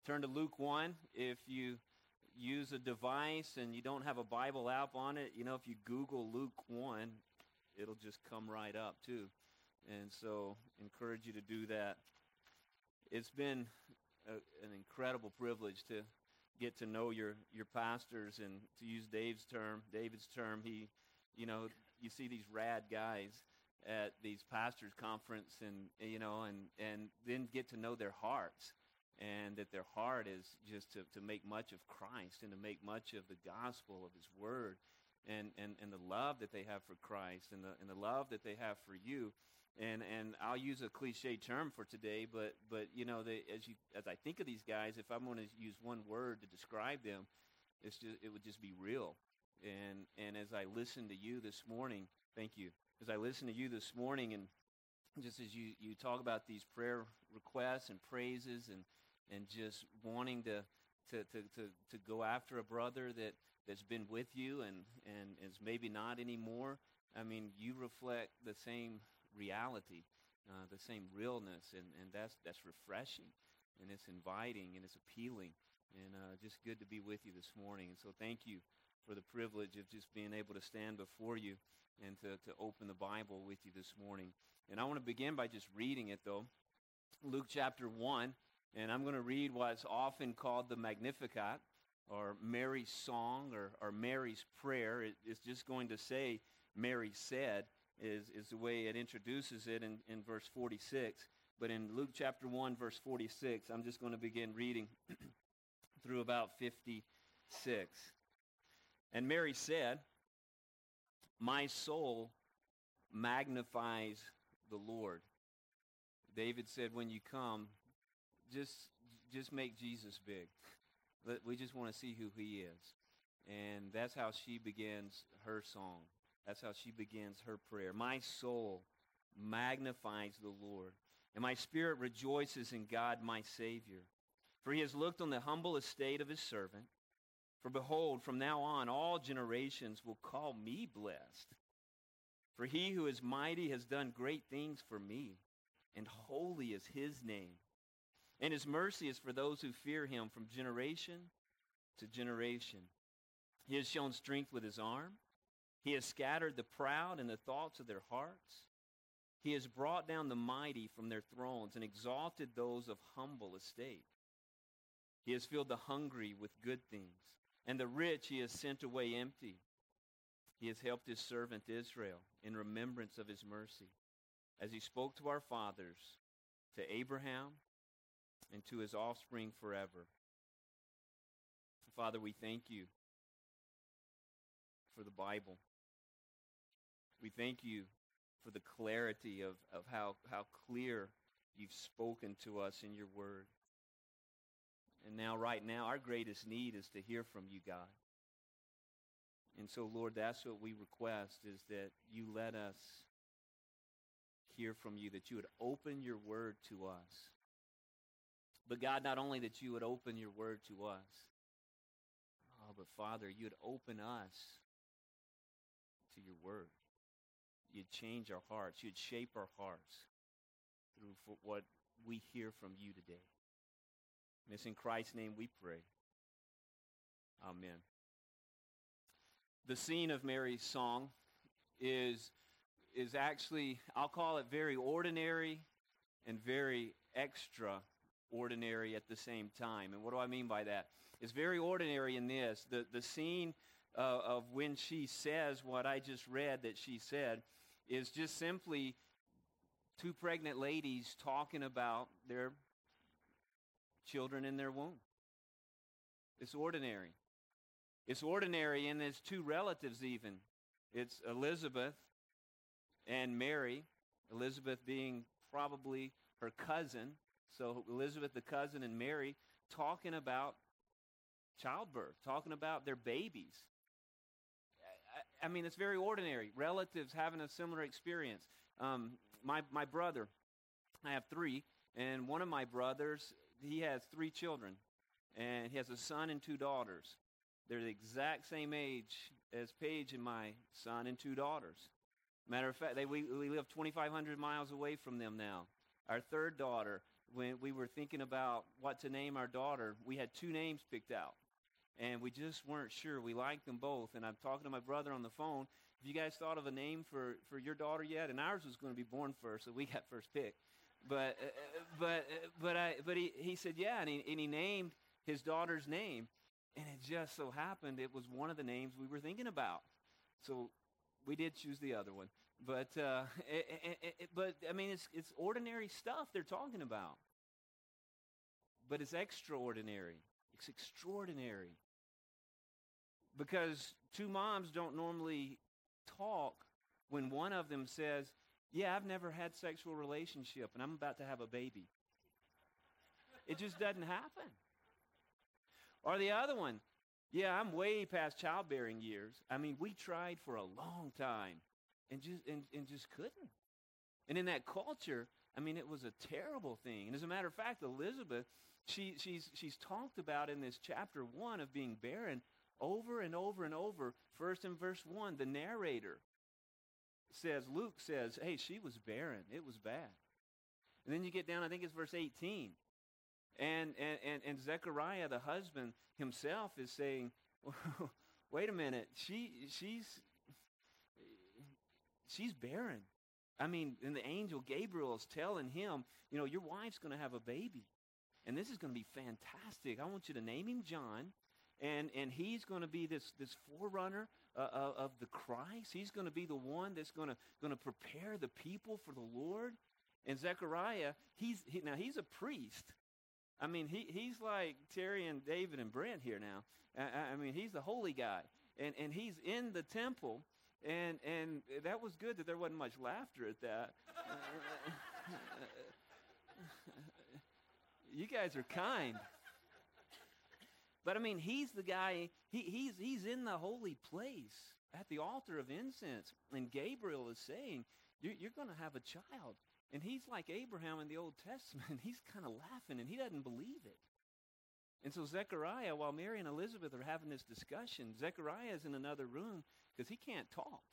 Turn to Luke 1. If you use a device and you don't have a Bible app on it, if you Google Luke 1, it'll just come right up too. And so encourage you to do that. It's been an incredible privilege to get to know your pastors, and to use David's term, you see these rad guys at these pastors conference, and then get to know their hearts, and that their heart is just to make much of Christ and to make much of the gospel of his word, and the love that they have for Christ, and the love that they have for you. And I'll use a cliche term for today, but as I think of these guys, if I'm going to use one word to describe them, it would just be real. And as I listen to you this morning, thank you. As I listen to you this morning, and just as you talk about these prayer requests and praises, and just wanting to go after a brother that's been with you and is maybe not anymore, I mean, you reflect the same reality, the same realness, and that's refreshing, and it's inviting, and it's appealing, and just good to be with you this morning. And so thank you for the privilege of just being able to stand before you and to open the Bible with you this morning. And I want to begin by just reading it, though. Luke chapter 1, and I'm going to read what's often called the Magnificat, or Mary's song, or Mary's prayer. It's just going to say, Mary said, is the way it introduces it in verse 46. But in Luke chapter 1, verse 46, I'm just going to begin reading through about 56. And Mary said, "My soul magnifies the Lord." David said, when you come, just make Jesus big. We just want to see who he is. And that's how she begins her song. That's how she begins her prayer. My soul magnifies the Lord, and my spirit rejoices in God my Savior. For he has looked on the humble estate of his servant. For behold, from now on all generations will call me blessed. For he who is mighty has done great things for me, and holy is his name. And his mercy is for those who fear him from generation to generation. He has shown strength with his arm. He has scattered the proud in the thoughts of their hearts. He has brought down the mighty from their thrones and exalted those of humble estate. He has filled the hungry with good things, and the rich he has sent away empty. He has helped his servant Israel in remembrance of his mercy, as he spoke to our fathers, to Abraham, and to his offspring forever. Father, we thank you for the Bible. We thank you for the clarity of how clear you've spoken to us in your word. And now, right now, our greatest need is to hear from you, God. And so, Lord, that's what we request, is that you let us hear from you, that you would open your word to us. But God, not only that you would open your word to us, but Father, you would open us to your word. You'd change our hearts. You'd shape our hearts through what we hear from you today. And it's in Christ's name we pray. Amen. The scene of Mary's song is actually, I'll call it very ordinary and very extraordinary at the same time. And what do I mean by that? It's very ordinary in this. The scene of when she says what I just read that she said is just simply two pregnant ladies talking about their children in their womb. It's ordinary. It's ordinary, and there's two relatives even. It's Elizabeth and Mary, Elizabeth being probably her cousin. So Elizabeth the cousin and Mary talking about childbirth, talking about their babies. I mean, it's very ordinary. Relatives having a similar experience. My brother, I have three, and one of my brothers, he has three children, and he has a son and two daughters. They're the exact same age as Paige and my son and two daughters. Matter of fact, we live 2,500 miles away from them now. Our third daughter when we were thinking about what to name our daughter, we had 2 names picked out. And we just weren't sure. We liked them both. And I'm talking to my brother on the phone. Have you guys thought of a name for your daughter yet? And ours was going to be born first, so we got first pick. But he said, yeah, and he named his daughter's name. And it just so happened it was one of the names we were thinking about. So we did choose the other one. But I mean, it's ordinary stuff they're talking about. But it's extraordinary. It's extraordinary. Because 2 moms don't normally talk when one of them says, yeah, I've never had sexual relationship and I'm about to have a baby. It just doesn't happen. Or the other one, yeah, I'm way past childbearing years. I mean, we tried for a long time and just couldn't. And in that culture, I mean, it was a terrible thing. And as a matter of fact, Elizabeth, she's talked about in this chapter 1 of being barren over and over and over. First in verse 1, the narrator Luke says, hey, she was barren. It was bad. And then you get down, I think it's verse 18. And Zechariah, the husband himself, is saying, wait a minute, she's barren. I mean, and the angel Gabriel is telling him, your wife's going to have a baby. And this is going to be fantastic. I want you to name him John. And he's going to be this forerunner of the Christ. He's going to be the one that's going to prepare the people for the Lord. And Zechariah, he's a priest. I mean, he's like Terry and David and Brent here now. I mean, he's the holy guy. And he's in the temple. And that was good that there wasn't much laughter at that. You guys are kind. But I mean, he's the guy, he's in the holy place at the altar of incense. And Gabriel is saying, you're going to have a child. And he's like Abraham in the Old Testament. He's kind of laughing, and he doesn't believe it. And so Zechariah, while Mary and Elizabeth are having this discussion, Zechariah is in another room because he can't talk.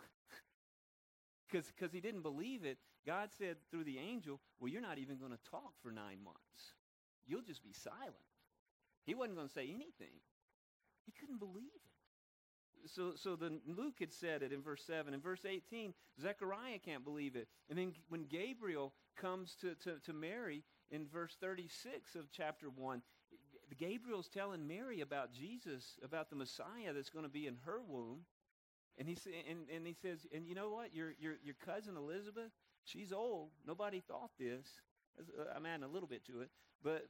Because he didn't believe it. God said through the angel, well, you're not even going to talk for 9 months. You'll just be silent. He wasn't going to say anything. He couldn't believe it. So Luke had said it in verse 7. In verse 18, Zechariah can't believe it. And then when Gabriel comes to Mary in verse 36 of chapter 1, Gabriel's telling Mary about Jesus, about the Messiah that's going to be in her womb. And he says, and you know what? Your cousin Elizabeth, she's old. Nobody thought this. I'm adding a little bit to it. But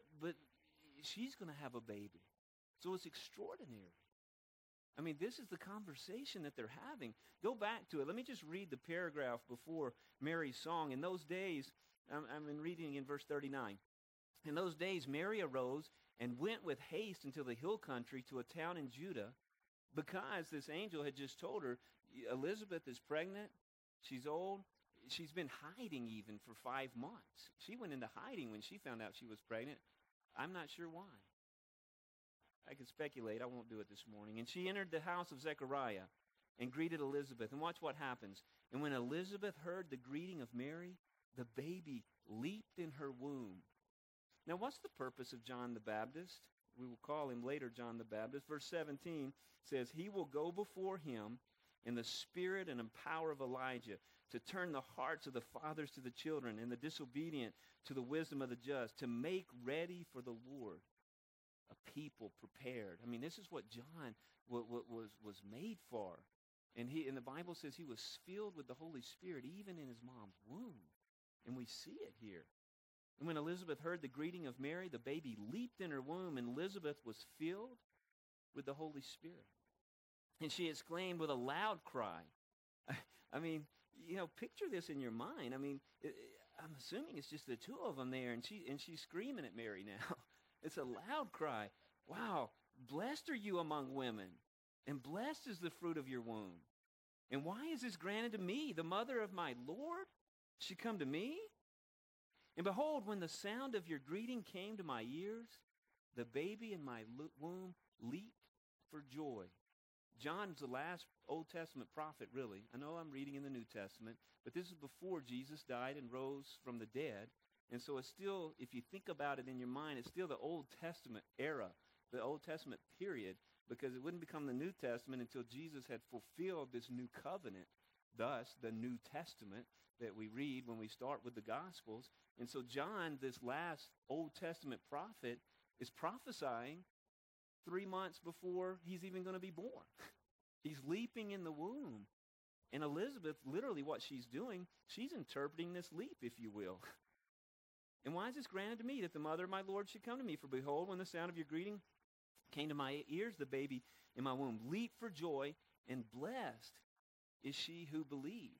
she's going to have a baby. So it's extraordinary. I mean, this is the conversation that they're having. Go back to it. Let me just read the paragraph before Mary's song. In those days, I'm reading in verse 39. In those days, Mary arose and went with haste into the hill country to a town in Judah, because this angel had just told her, Elizabeth is pregnant. She's old. She's been hiding even for 5 months. She went into hiding when she found out she was pregnant. I'm not sure why. I can speculate. I won't do it this morning. And she entered the house of Zechariah and greeted Elizabeth. And watch what happens. And when Elizabeth heard the greeting of Mary, the baby leaped in her womb. Now, what's the purpose of John the Baptist? We will call him later John the Baptist. Verse 17 says, he will go before him in the spirit and in power of Elijah, to turn the hearts of the fathers to the children and the disobedient to the wisdom of the just, to make ready for the Lord a people prepared. I mean, this is what John was made for. And the Bible says he was filled with the Holy Spirit even in his mom's womb. And we see it here. And when Elizabeth heard the greeting of Mary, the baby leaped in her womb, and Elizabeth was filled with the Holy Spirit. And she exclaimed with a loud cry. I mean, picture this in your mind. I mean, I'm assuming it's just the two of them there, and she's screaming at Mary now. It's a loud cry. Wow, blessed are you among women, and blessed is the fruit of your womb. And why is this granted to me, the mother of my Lord? She come to me? And behold, when the sound of your greeting came to my ears, the baby in my womb leaped for joy. John's the last Old Testament prophet, really. I know I'm reading in the New Testament, but this is before Jesus died and rose from the dead. And so it's still, if you think about it in your mind, it's still the Old Testament era, the Old Testament period, because it wouldn't become the New Testament until Jesus had fulfilled this new covenant, thus the New Testament that we read when we start with the Gospels. And so John, this last Old Testament prophet, is prophesying 3 months before he's even going to be born. He's leaping in the womb. And Elizabeth, literally what she's doing, she's interpreting this leap, if you will. And why is this granted to me, that the mother of my Lord should come to me? For behold, when the sound of your greeting came to my ears, the baby in my womb leaped for joy, and blessed is she who believed.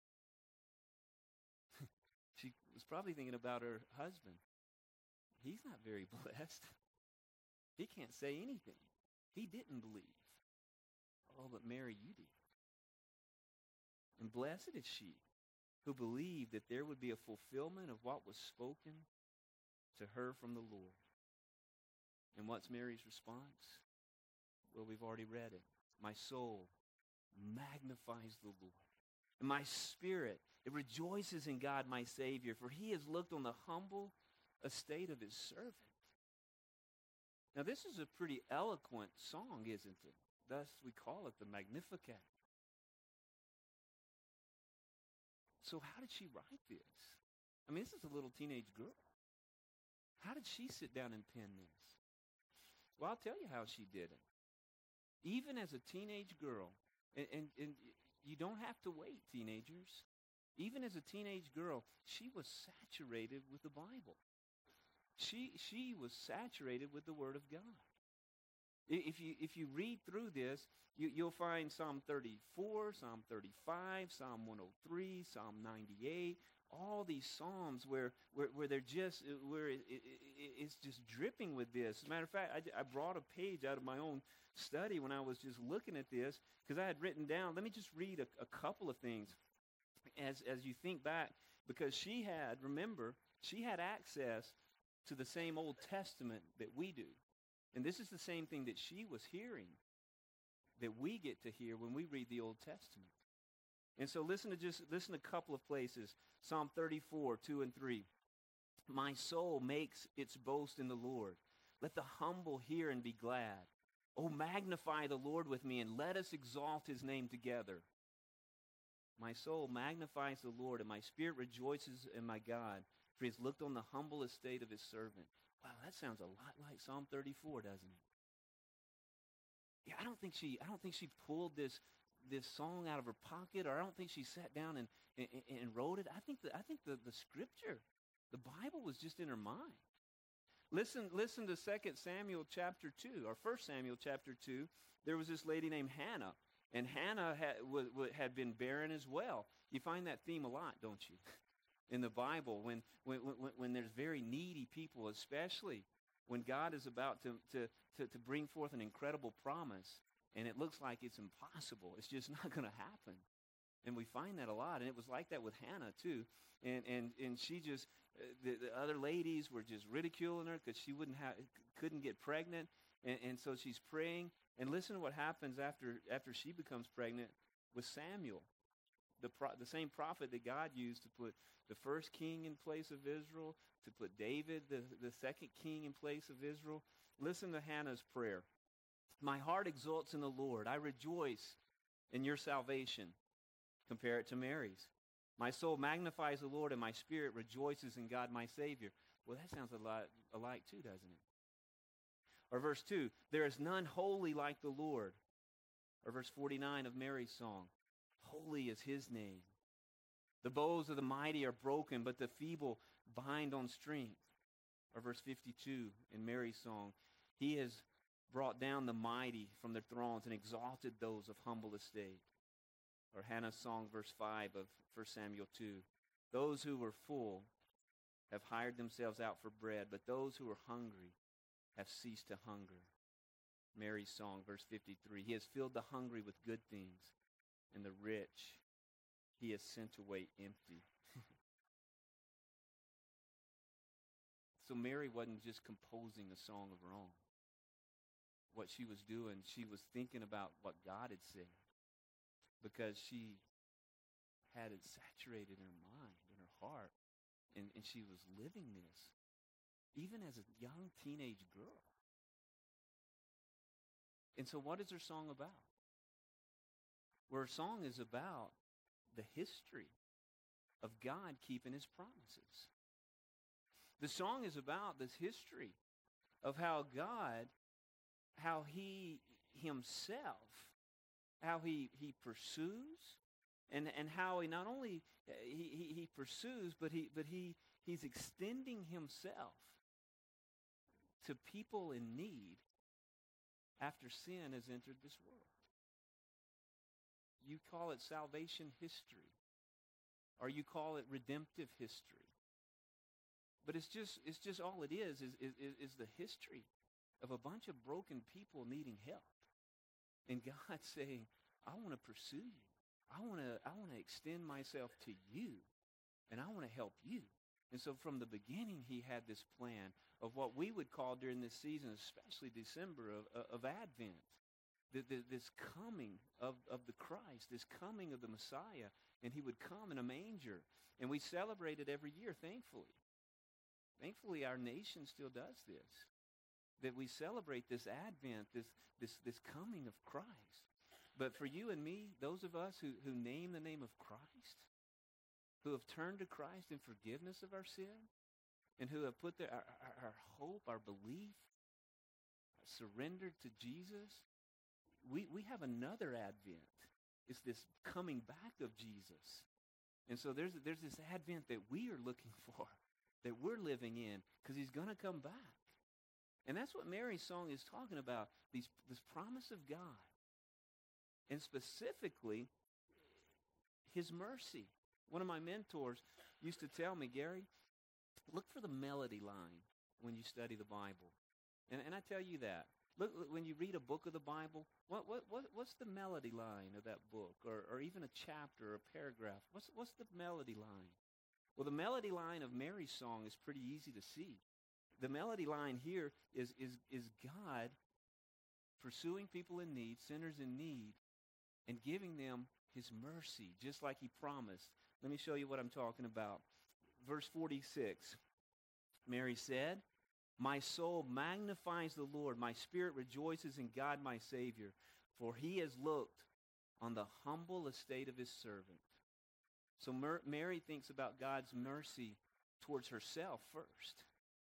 She was probably thinking about her husband. He's not very blessed. He can't say anything. He didn't believe. Oh, but Mary, you did. And blessed is she who believed that there would be a fulfillment of what was spoken to her from the Lord. And what's Mary's response? Well, we've already read it. My soul magnifies the Lord. And my spirit, it rejoices in God my Savior, for he has looked on the humble estate of his servant. Now, this is a pretty eloquent song, isn't it? Thus, we call it the Magnificat. So how did she write this? I mean, this is a little teenage girl. How did she sit down and pen this? Well, I'll tell you how she did it. Even as a teenage girl, and you don't have to wait, teenagers. Even as a teenage girl, she was saturated with the Bible. She was saturated with the Word of God. If you read through this, you'll find Psalm 34, Psalm 35, Psalm 103, Psalm 98, all these psalms where they're just it's just dripping with this. As a matter of fact, I brought a page out of my own study when I was just looking at this, because I had written down. Let me just read a couple of things as you think back, because she had access to the same Old Testament that we do. And this is the same thing that she was hearing that we get to hear when we read the Old Testament. And so listen to a couple of places. Psalm 34, 2 and 3. My soul makes its boast in the Lord. Let the humble hear and be glad. Oh, magnify the Lord with me, and let us exalt his name together. My soul magnifies the Lord, and my spirit rejoices in my God, for he has looked on the humble estate of his servant. Wow, that sounds a lot like Psalm 34, doesn't it? Yeah, I don't think she pulled this song out of her pocket, or I don't think she sat down and wrote it. I think the scripture, the Bible, was just in her mind. Listen to 2 Samuel chapter 2, or 1 Samuel chapter 2. There was this lady named Hannah, and Hannah had been barren as well. You find that theme a lot, don't you? In the Bible, when there's very needy people, especially when God is about to bring forth an incredible promise, and it looks like it's impossible. It's just not going to happen. And we find that a lot. And it was like that with Hannah, too. And she just, the other ladies were just ridiculing her because she couldn't get pregnant. And so she's praying. And listen to what happens after she becomes pregnant with Samuel, the same prophet that God used to put the first king in place of Israel, to put David, the second king, in place of Israel. Listen to Hannah's prayer. My heart exults in the Lord. I rejoice in your salvation. Compare it to Mary's. My soul magnifies the Lord, and my spirit rejoices in God my Savior. Well, that sounds a lot alike too, doesn't it? Or verse 2, there is none holy like the Lord. Or verse 49 of Mary's song, holy is his name. The bows of the mighty are broken, but the feeble bind on strength. Or verse 52 in Mary's song, he has brought down the mighty from their thrones and exalted those of humble estate. Or Hannah's song, verse 5 of 1 Samuel 2. Those who were full have hired themselves out for bread, but those who are hungry have ceased to hunger. Mary's song, verse 53. He has filled the hungry with good things, and the rich he has sent away empty. So Mary wasn't just composing a song of her own. What she was doing, she was thinking about what God had said, because she had it saturated in her mind, in her heart. And she was living this, even as a young teenage girl. And so what is her song about? Well, her song is about the history of God keeping his promises. The song is about this history of how God, how he himself, how he pursues, and how he not only he pursues, but he's extending himself to people in need after sin has entered this world. You call it salvation history, or you call it redemptive history. But it's just all it is the history of a bunch of broken people needing help. And God saying, I want to pursue you. I want to extend myself to you, and I want to help you. And so from the beginning, he had this plan of what we would call during this season, especially December, of Advent, this coming of the Christ, this coming of the Messiah, and he would come in a manger. And we celebrate it every year, thankfully. Thankfully, our nation still does this, that we celebrate this Advent, this coming of Christ. But for you and me, those of us who name the name of Christ, who have turned to Christ in forgiveness of our sin, and who have put our hope, our belief, surrendered to Jesus, we have another Advent. It's this coming back of Jesus. And so there's this Advent that we are looking for, that we're living in, because he's going to come back. And that's what Mary's song is talking about, this promise of God. And specifically, his mercy. One of my mentors used to tell me, Gary, look for the melody line when you study the Bible. And I tell you that. Look, when you read a book of the Bible, what's the melody line of that book? Or even a chapter or a paragraph? What's the melody line? Well, the melody line of Mary's song is pretty easy to see. The melody line here is God pursuing people in need, sinners in need, and giving them his mercy, just like he promised. Let me show you what I'm talking about. Verse 46, Mary said, my soul magnifies the Lord. My spirit rejoices in God my Savior, for he has looked on the humble estate of his servant. So Mary thinks about God's mercy towards herself first.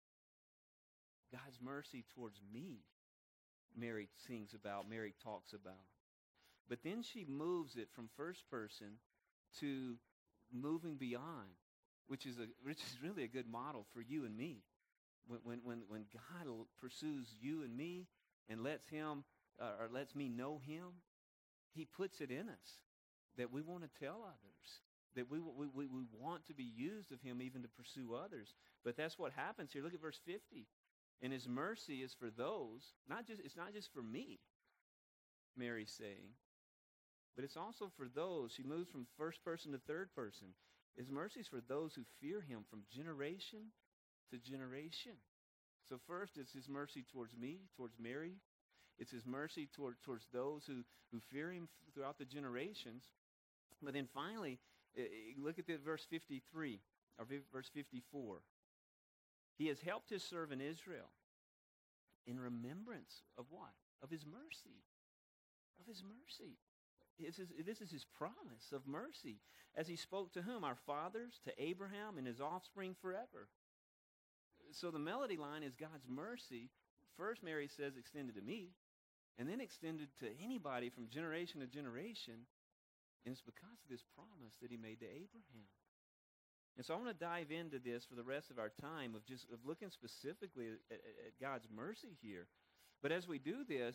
God's mercy towards me, Mary sings about, Mary talks about. But then she moves it from first person to moving beyond, which is really a good model for you and me. When God pursues you and me and lets me know him, he puts it in us that we want to tell others, that we want to be used of him even to pursue others. But that's what happens here. Look at verse 50. And his mercy is for those, it's not just for me, Mary's saying, but it's also for those. She moves from first person to third person. His mercy is for those who fear him from generation to generation. So first, it's his mercy towards me, towards Mary. It's his mercy towards those who fear him throughout the generations. But then finally, look at verse 53, or verse 54. He has helped his servant Israel in remembrance of what? Of his mercy. Of his mercy. This is his promise of mercy, as he spoke to whom? Our fathers, to Abraham and his offspring forever. So the melody line is God's mercy. First, Mary says, extended to me, and then extended to anybody from generation to generation. And it's because of this promise that he made to Abraham. And so I want to dive into this for the rest of our time of looking specifically at God's mercy here. But as we do this,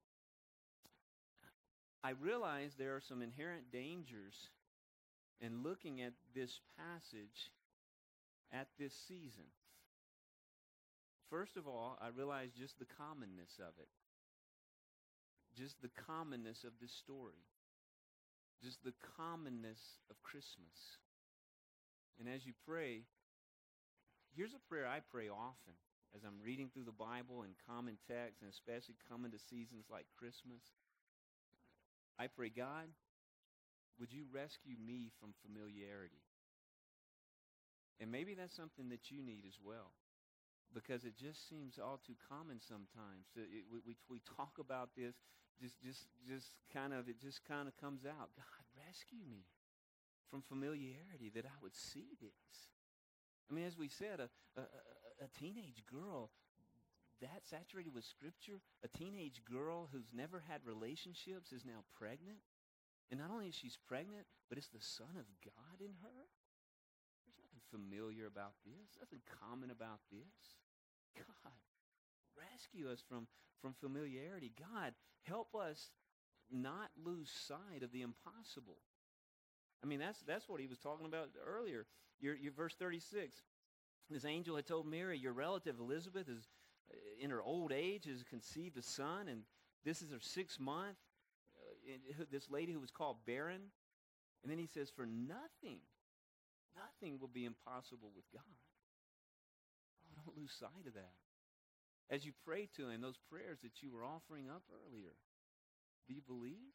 I realize there are some inherent dangers in looking at this passage at this season. First of all, I realize just the commonness of it. Just the commonness of this story. Just the commonness of Christmas. And as you pray, here's a prayer I pray often as I'm reading through the Bible and common texts, and especially coming to seasons like Christmas. I pray, God, would you rescue me from familiarity? And maybe that's something that you need as well, because it just seems all too common sometimes. We talk about this, just kind of, it just kind of comes out. God, rescue me from familiarity, that I would see this. I mean, as we said, a teenage girl that saturated with Scripture, a teenage girl who's never had relationships is now pregnant. And not only is she pregnant, but it's the Son of God in her. There's nothing familiar about this, nothing common about this. God, rescue us from familiarity. God, help us not lose sight of the impossible. I mean, that's what he was talking about earlier. Your verse 36. This angel had told Mary, your relative Elizabeth is in her old age, has conceived a son, and this is her 6th month. This lady who was called barren. And then he says, for nothing will be impossible with God. Oh, don't lose sight of that. As you pray to him, those prayers that you were offering up earlier, do you believe?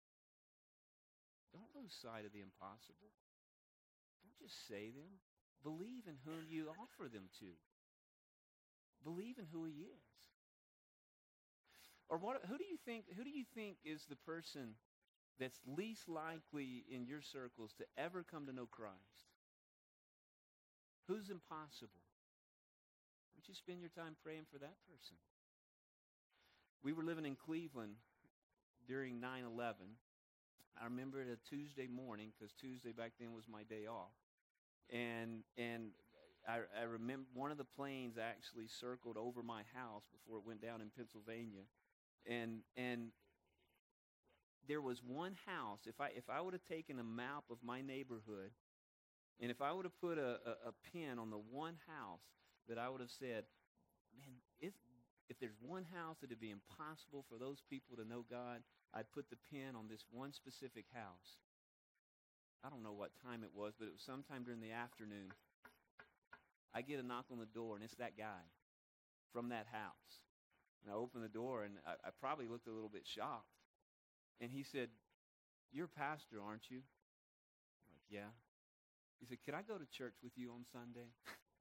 Don't lose sight of the impossible. Don't just say them. Believe in whom you offer them to. Believe in who he is. Or who do you think is the person that's least likely in your circles to ever come to know Christ? Who's impossible? Would you spend your time praying for that person? We were living in Cleveland during 9/11. I remember it a Tuesday morning, because Tuesday back then was my day off. And I remember one of the planes actually circled over my house before it went down in Pennsylvania. And there was one house. If I would have taken a map of my neighborhood, and if I would have put a pin on the one house that I would have said, man, if there's one house that would be impossible for those people to know God, I'd put the pin on this one specific house. I don't know what time it was, but it was sometime during the afternoon. I get a knock on the door, and it's that guy from that house. And I opened the door, and I probably looked a little bit shocked. And he said, you're a pastor, aren't you? I'm like, yeah. He said, could I go to church with you on Sunday?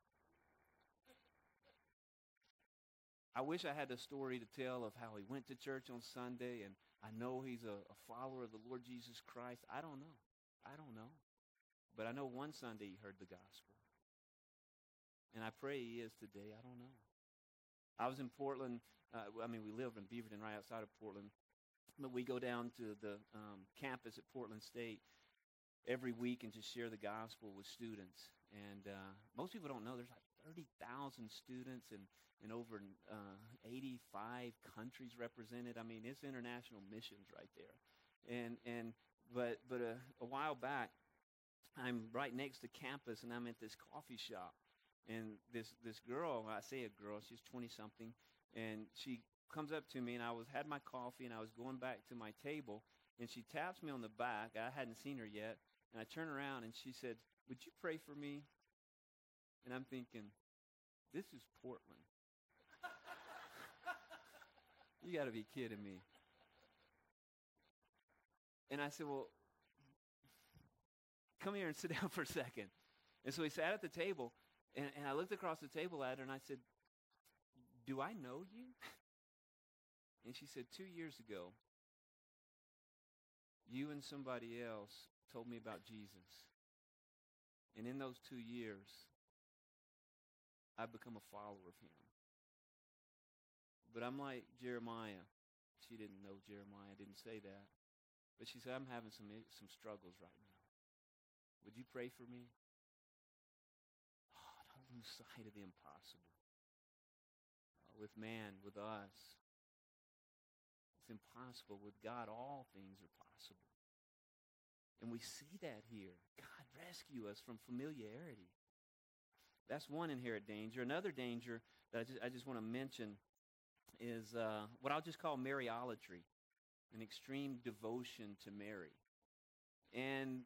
I wish I had a story to tell of how he went to church on Sunday, and I know he's a follower of the Lord Jesus Christ. I don't know. But I know one Sunday he heard the gospel. And I pray he is today. I don't know. I was in Portland. We live in Beaverton, right outside of Portland. But we go down to the campus at Portland State every week and just share the gospel with students. And most people don't know there's like 30,000 students and over 85 countries represented. I mean, it's international missions right there. But a while back, I'm right next to campus, and I'm at this coffee shop. And this girl, I say a girl, she's 20-something, and she comes up to me, and I had my coffee, and I was going back to my table, and she taps me on the back. I hadn't seen her yet, and I turn around, and she said, would you pray for me? And I'm thinking, this is Portland. You got to be kidding me. And I said, well, come here and sit down for a second. And so we sat at the table, and I looked across the table at her, and I said, do I know you? And she said, 2 years ago, you and somebody else told me about Jesus. And in those 2 years, I've become a follower of him. But I'm like Jeremiah. She didn't know Jeremiah, didn't say that. But she said, I'm having some struggles right now. Would you pray for me? Oh, don't lose sight of the impossible. With man, with us, it's impossible. With God, all things are possible. And we see that here. God, rescue us from familiarity. That's one inherent danger. Another danger that I just want to mention is what I'll just call Mariolatry, an extreme devotion to Mary. And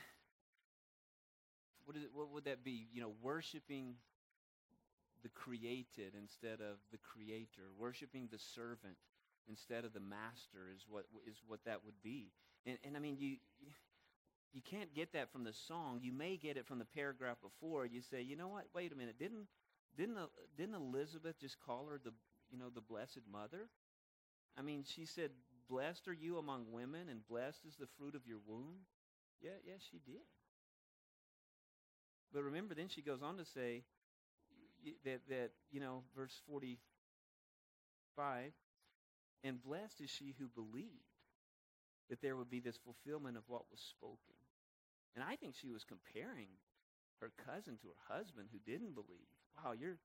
what would that be? Worshiping the created instead of the creator, worshiping the servant instead of the master is what that would be. And I mean, You can't get that from the song. You may get it from the paragraph before. You say, you know what? Wait a minute. Didn't Elizabeth just call her the Blessed Mother? I mean, she said, "Blessed are you among women, and blessed is the fruit of your womb." Yeah, she did. But remember, then she goes on to say that verse 45, and blessed is she who believed that there would be this fulfillment of what was spoken. And I think she was comparing her cousin to her husband who didn't believe. Wow, man,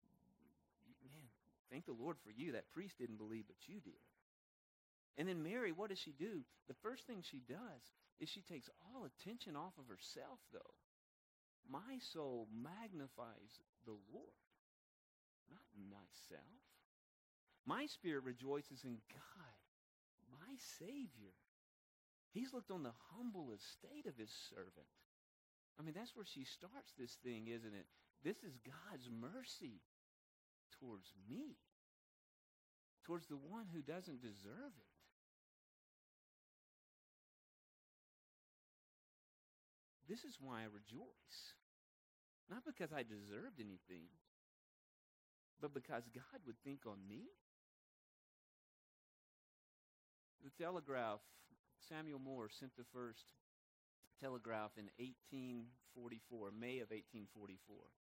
thank the Lord for you. That priest didn't believe, but you did. And then Mary, what does she do? The first thing she does is she takes all attention off of herself, though. My soul magnifies the Lord, not myself. My spirit rejoices in God, my Savior. He's looked on the humble estate of his servant. I mean, that's where she starts this thing, isn't it? This is God's mercy towards me, towards the one who doesn't deserve it. This is why I rejoice. Not because I deserved anything, but because God would think on me. The Telegraph, Samuel Moore sent the first telegraph in 1844, May of 1844.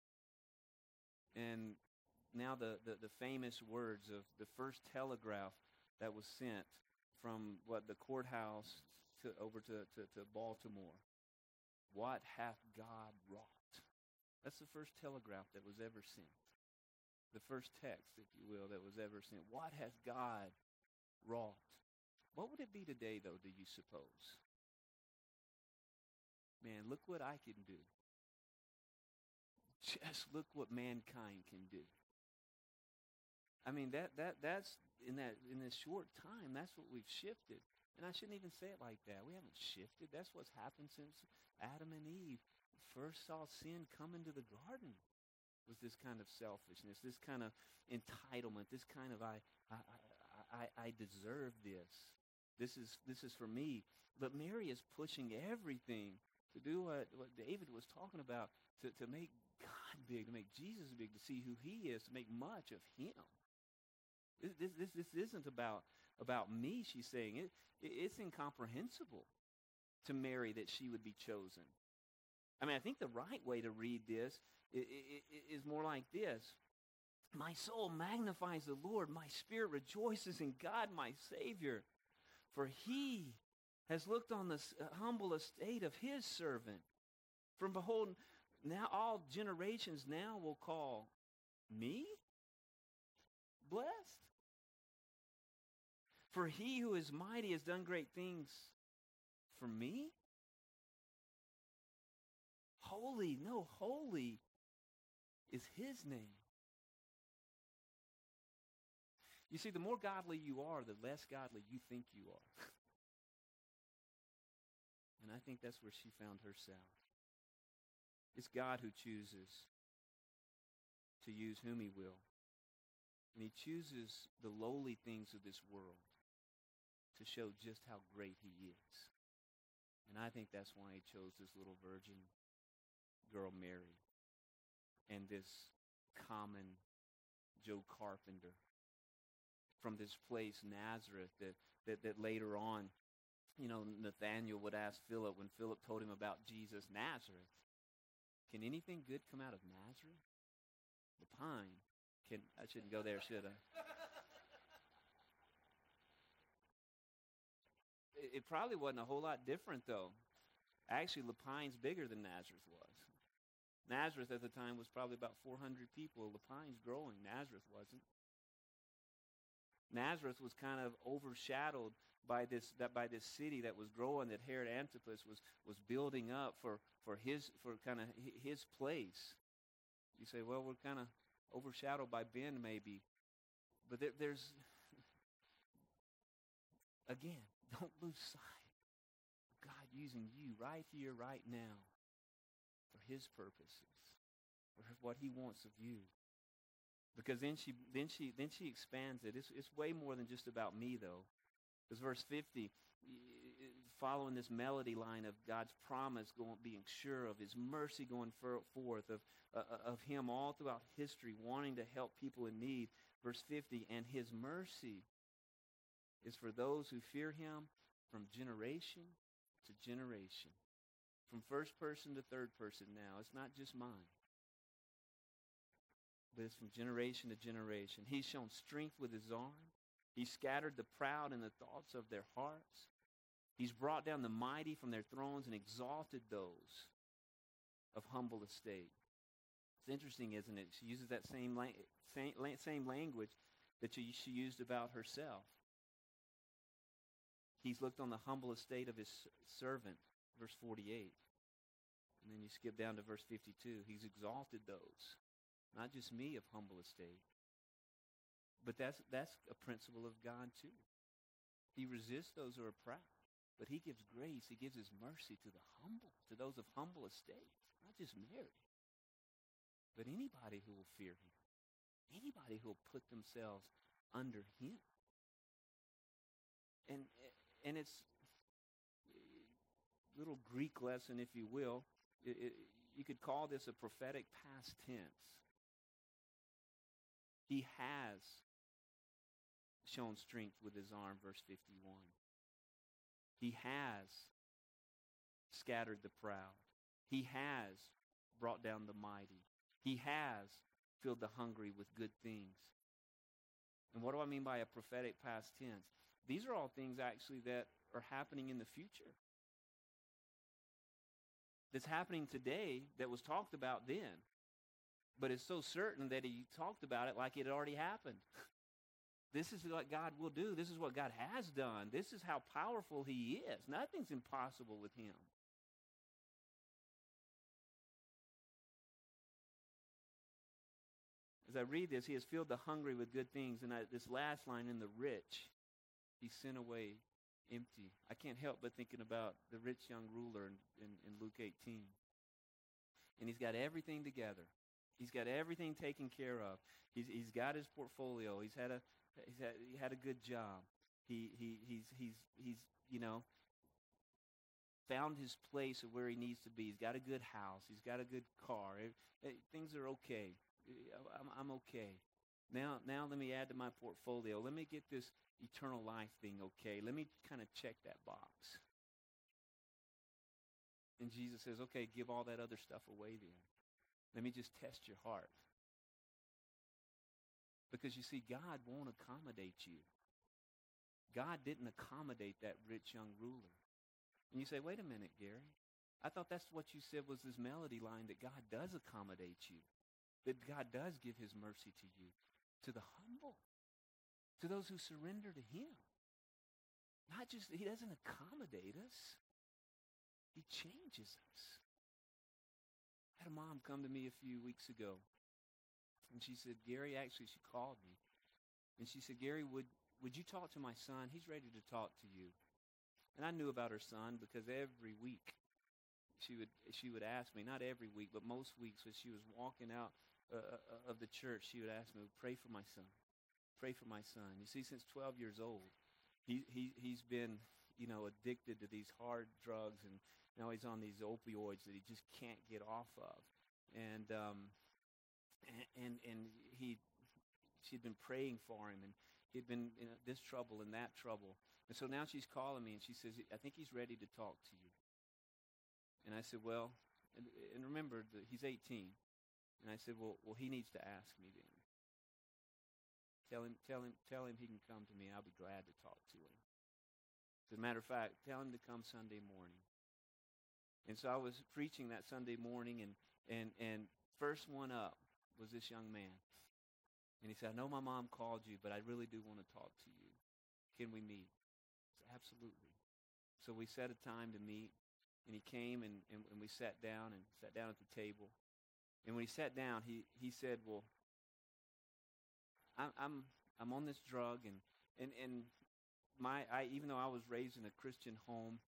And now the famous words of the first telegraph that was sent from the courthouse over to Baltimore. What hath God wrought? That's the first telegraph that was ever sent. The first text, if you will, that was ever sent. What hath God wrought? What would it be today, though, do you suppose? Man, look what I can do. Just look what mankind can do. I mean, that's in this short time, that's what we've shifted. And I shouldn't even say it like that. We haven't shifted. That's what's happened since Adam and Eve first saw sin come into the garden. Was this kind of selfishness, this kind of entitlement, this kind of I deserve this. This is for me. But Mary is pushing everything to do what David was talking about, to make God big, to make Jesus big, to see who he is, to make much of him. This isn't about me, she's saying. It's incomprehensible to Mary that she would be chosen. I mean, I think the right way to read this is more like this. My soul magnifies the Lord. My spirit rejoices in God, my Savior. For he has looked on the humble estate of his servant. For behold, now all generations now will call me blessed. For he who is mighty has done great things for me. Holy is his name. You see, the more godly you are, the less godly you think you are. And I think that's where she found herself. It's God who chooses to use whom he will. And he chooses the lowly things of this world to show just how great he is. And I think that's why he chose this little virgin girl, Mary, and this common Joe Carpenter from this place, Nazareth, that later on, Nathaniel would ask Philip when Philip told him about Jesus, Nazareth. Can anything good come out of Nazareth? The pine. I shouldn't go there, should I? It probably wasn't a whole lot different, though. Actually, Lapine's bigger than Nazareth was. Nazareth at the time was probably about 400 people. Lapine's growing. Nazareth wasn't. Nazareth was kind of overshadowed by this city that was growing, that Herod Antipas was building up for kind of his place. You say, well, we're kind of overshadowed by Ben, maybe, but there's again, don't lose sight of God using you right here, right now, for his purposes, for what he wants of you. Because then she expands it. It's way more than just about me, though. Because verse 50, following this melody line of God's promise, being sure of his mercy going forth, of him all throughout history wanting to help people in need. Verse 50, and his mercy is for those who fear him from generation to generation. From first person to third person now. It's not just mine, but it's from generation to generation. He's shown strength with his arm. He scattered the proud in the thoughts of their hearts. He's brought down the mighty from their thrones and exalted those of humble estate. It's interesting, isn't it? She uses that same language that she used about herself. He's looked on the humble estate of his servant, verse 48. And then you skip down to verse 52. He's exalted those, not just me, of humble estate. But that's a principle of God too. He resists those who are proud, but he gives grace. He gives his mercy to the humble, to those of humble estate, not just Mary, but anybody who will fear him, anybody who will put themselves under him. And it's a little Greek lesson, if you will. You could call this a prophetic past tense. He has shown strength with his arm, verse 51. He has scattered the proud. He has brought down the mighty. He has filled the hungry with good things. And what do I mean by a prophetic past tense? These are all things actually that are happening in the future. That's happening today that was talked about then. But it's so certain that he talked about it like it had already happened. This is what God will do. This is what God has done. This is how powerful he is. Nothing's impossible with him. As I read this, he has filled the hungry with good things. And this last line, in the rich, he sent away empty. I can't help but thinking about the rich young ruler in Luke 18. And he's got everything together. He's got everything taken care of. He's got his portfolio. He had a good job. He's found his place of where he needs to be. He's got a good house. He's got a good car. Things are okay. I'm okay. Now let me add to my portfolio. Let me get this eternal life thing okay. Let me kind of check that box. And Jesus says, okay, give all that other stuff away then. Let me just test your heart. Because you see, God won't accommodate you. God didn't accommodate that rich young ruler. And you say, wait a minute, Gary. I thought that's what you said was this melody line, that God does accommodate you. That God does give his mercy to you. To the humble. To those who surrender to him. Not just, he doesn't accommodate us. He changes us. I had a mom come to me a few weeks ago. And she said, Gary, actually she called me. And she said, Gary, would you talk to my son? He's ready to talk to you. And I knew about her son because every week she would ask me, not every week, but most weeks when she was walking out of the church, she would ask me, pray for my son. Pray for my son. You see, since 12 years old, he's been, addicted to these hard drugs, and now he's on these opioids that he just can't get off of. And she'd been praying for him, and he'd been in this trouble and that trouble. And so now she's calling me, and she says, I think he's ready to talk to you. And I said, well, and remember, he's 18. And I said, well, he needs to ask me then. Tell him he can come to me. I'll be glad to talk to him. As a matter of fact, tell him to come Sunday morning. And so I was preaching that Sunday morning, and first one up was this young man. And he said, I know my mom called you, but I really do want to talk to you. Can we meet? I said, absolutely. So we set a time to meet, and he came, and we sat down at the table. And when he sat down, he said, well, I'm on this drug, and even though I was raised in a Christian home,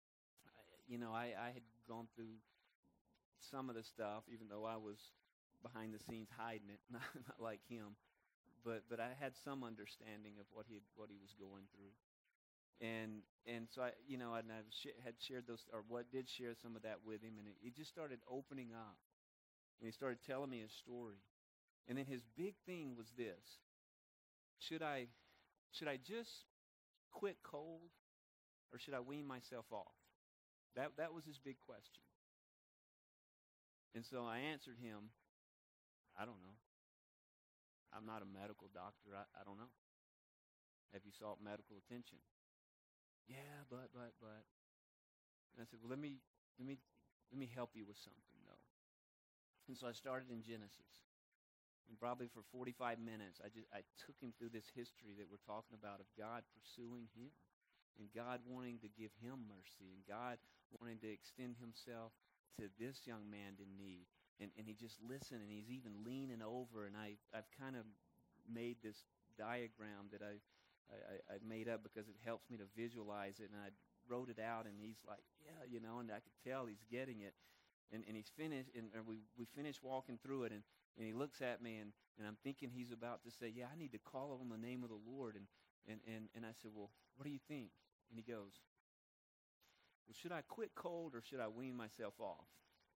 I had gone through some of the stuff, even though I was behind the scenes hiding it, not like him, but I had some understanding of what he was going through. And so had shared those, or did share some of that with him, and it just started opening up. And he started telling me his story. And then his big thing was this: should I just quit cold, or should I wean myself off? That was his big question. And so I answered him, I don't know. I'm not a medical doctor. I don't know. Have you sought medical attention? Yeah, but. And I said, well, let me help you with something, though. And so I started in Genesis. And probably for 45 minutes, I took him through this history that we're talking about of God pursuing him, and God wanting to give him mercy, and God wanting to extend himself to this young man in need. And he just listened, and he's even leaning over, and I've kind of made this diagram that I made up because it helps me to visualize it, and I wrote it out, and he's like, yeah, and I could tell he's getting it. And he's finished, and we finished walking through it, and he looks at me, and I'm thinking he's about to say, yeah, I need to call on the name of the Lord. And I said, well, what do you think? And he goes, well, should I quit cold or should I wean myself off?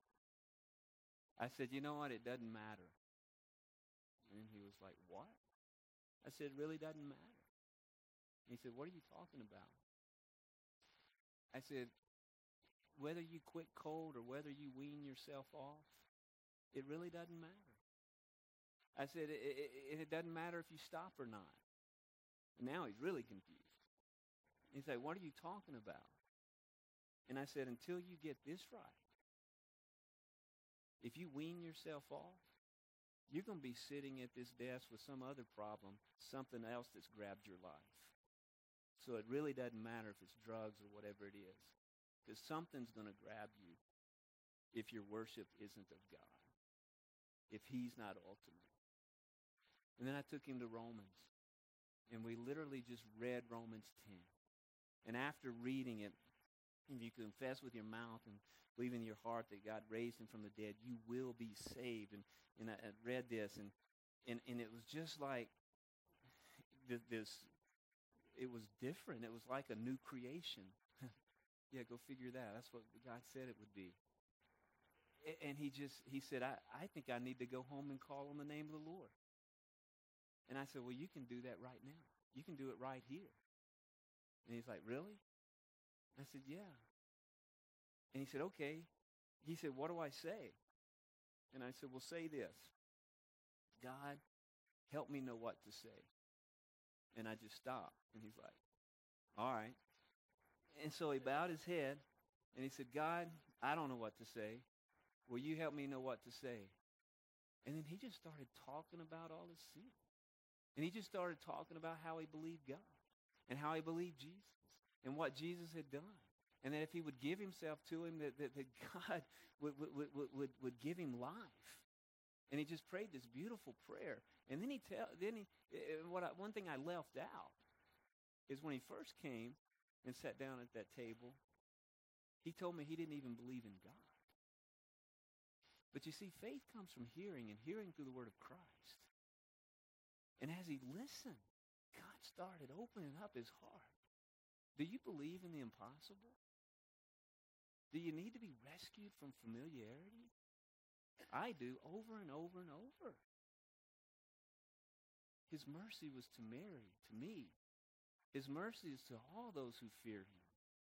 I said, you know what? It doesn't matter. And he was like, what? I said, it really doesn't matter. And he said, what are you talking about? I said, whether you quit cold or whether you wean yourself off, it really doesn't matter. I said, it doesn't matter if you stop or not. And now he's really confused. He said, what are you talking about? And I said, until you get this right, if you wean yourself off, you're going to be sitting at this desk with some other problem, something else that's grabbed your life. So it really doesn't matter if it's drugs or whatever it is, because something's going to grab you if your worship isn't of God, if he's not ultimate. And then I took him to Romans, and we literally just read Romans 10. And after reading it, if you confess with your mouth and believe in your heart that God raised him from the dead, you will be saved. And I read this, and it was just like this. It was different. It was like a new creation. Yeah, go figure that. That's what God said it would be. And he said, I think I need to go home and call on the name of the Lord. And I said, well, you can do that right now. You can do it right here. And he's like, really? I said, yeah. And he said, okay. He said, what do I say? And I said, well, say this: God, help me know what to say. And I just stopped. And he's like, all right. And so he bowed his head, and he said, God, I don't know what to say. Will you help me know what to say? And then he just started talking about all his sin. And he just started talking about how he believed God and how he believed Jesus and what Jesus had done. And that if he would give himself to him, that God would give him life. And he just prayed this beautiful prayer. And then one thing I left out is when he first came and sat down at that table, he told me he didn't even believe in God. But you see, faith comes from hearing, and hearing through the word of Christ. And as he listened, God started opening up his heart. Do you believe in the impossible? Do you need to be rescued from familiarity? I do, over and over and over. His mercy was to Mary, to me. His mercy is to all those who fear him.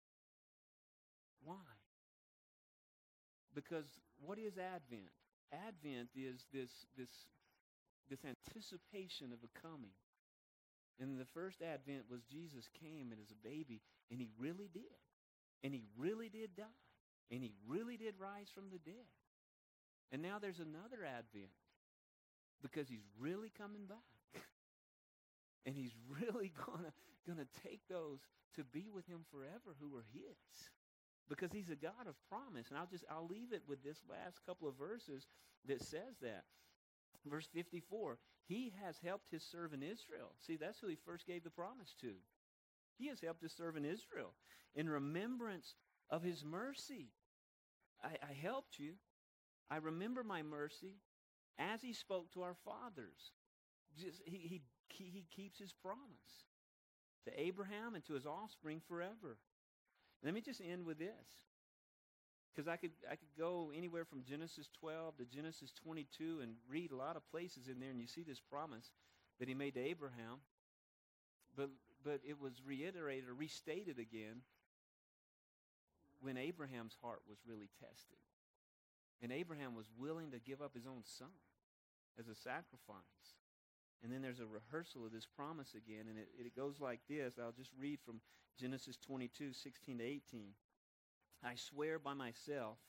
Why? Because what is Advent? Advent is this anticipation of a coming. And the first Advent was Jesus came as a baby, and he really did. And he really did die. And he really did rise from the dead. And now there's another Advent because he's really coming back. And he's really gonna take those to be with him forever who are his. Because he's a God of promise. And I'll leave it with this last couple of verses that says that. Verse 54, he has helped his servant Israel. See, that's who he first gave the promise to. He has helped his servant Israel in remembrance of his mercy. I helped you. I remember my mercy as he spoke to our fathers. He keeps his promise. to Abraham and to his offspring forever. Let me just end with this, because I could go anywhere from Genesis 12 to Genesis 22 and read a lot of places in there, and you see this promise that he made to Abraham, but it was reiterated or restated again when Abraham's heart was really tested. And Abraham was willing to give up his own son as a sacrifice. And then there's a rehearsal of this promise again, and it goes like this. I'll just read from Genesis 22, 16 to 18. I swear by myself,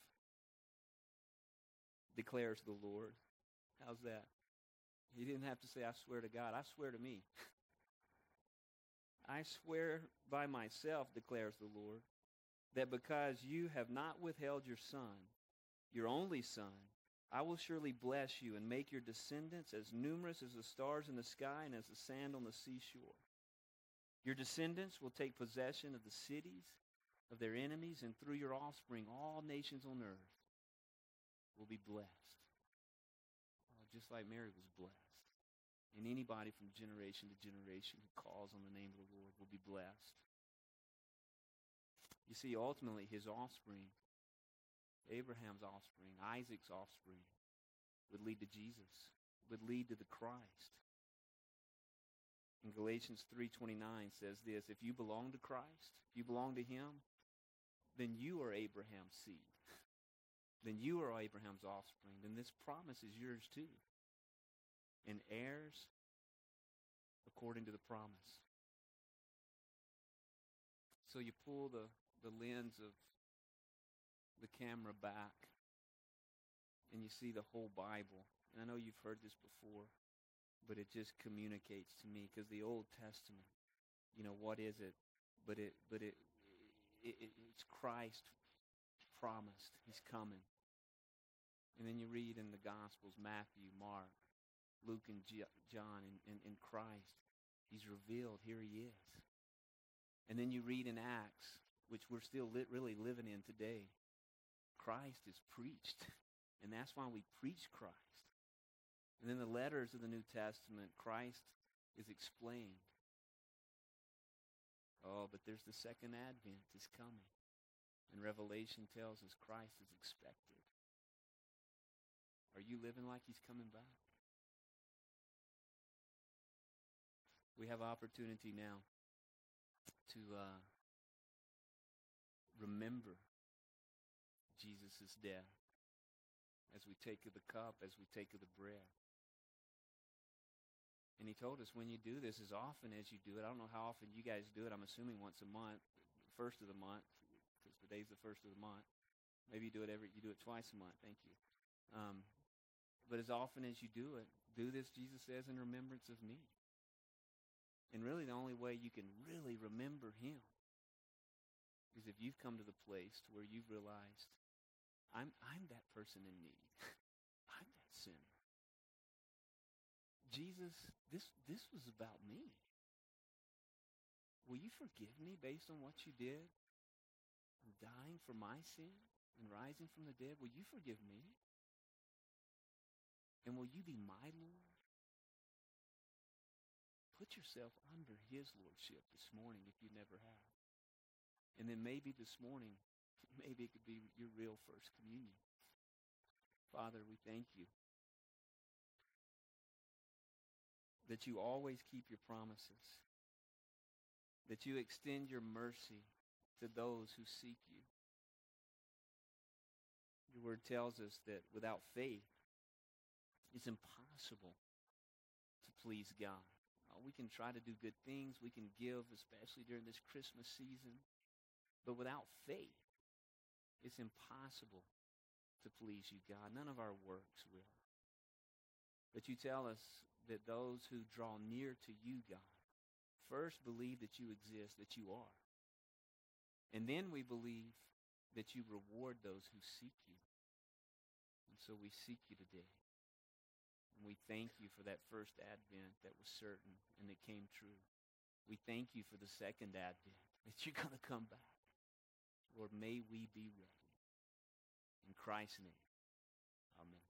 declares the Lord. How's that? He didn't have to say, I swear to God. I swear to me. I swear by myself, declares the Lord, that because you have not withheld your son, your only son, I will surely bless you and make your descendants as numerous as the stars in the sky and as the sand on the seashore. Your descendants will take possession of the cities of their enemies, and through your offspring, all nations on earth will be blessed. Just like Mary was blessed. And anybody from generation to generation who calls on the name of the Lord will be blessed. You see, ultimately, his offspring, Abraham's offspring, Isaac's offspring, would lead to Jesus, would lead to the Christ. In Galatians 3:29 says this, if you belong to Christ, if you belong to him, then you are Abraham's seed. Then you are Abraham's offspring. Then this promise is yours too. And heirs according to the promise. So you pull the lens of the camera back and you see the whole Bible. And I know you've heard this before, but it just communicates to me, because the Old Testament, what is it? But it's Christ promised. He's coming. And then you read in the Gospels, Matthew, Mark, Luke, and John, and Christ. He's revealed. Here he is. And then you read in Acts, which we're still really living in today. Christ is preached. And that's why we preach Christ. And then the letters of the New Testament, Christ is explained. Oh, but there's the second advent is coming. And Revelation tells us Christ is expected. Are you living like he's coming back? We have opportunity now to remember Jesus' death as we take of the cup, as we take of the bread. And he told us when you do this, as often as you do it, I don't know how often you guys do it. I'm assuming once a month, first of the month, because today's the first of the month. Maybe you do it twice a month. Thank you. But as often as you do it, do this, Jesus says, in remembrance of me. And really the only way you can really remember him is if you've come to the place to where you've realized, I'm that person in need. I'm that sinner. Jesus, this was about me. Will you forgive me based on what you did? Dying for my sin and rising from the dead, will you forgive me? And will you be my Lord? Put yourself under his lordship this morning if you never have. And then maybe this morning, maybe it could be your real first communion. Father, we thank you that you always keep your promises, that you extend your mercy to those who seek you. Your word tells us that without faith, it's impossible to please God. We can try to do good things. We can give, especially during this Christmas season. But without faith, it's impossible to please you, God. None of our works will. But you tell us that those who draw near to you, God, first believe that you exist, that you are. And then we believe that you reward those who seek you. And so we seek you today. And we thank you for that first advent that was certain and that came true. We thank you for the second advent, that you're going to come back. Lord, may we be ready. In Christ's name, amen.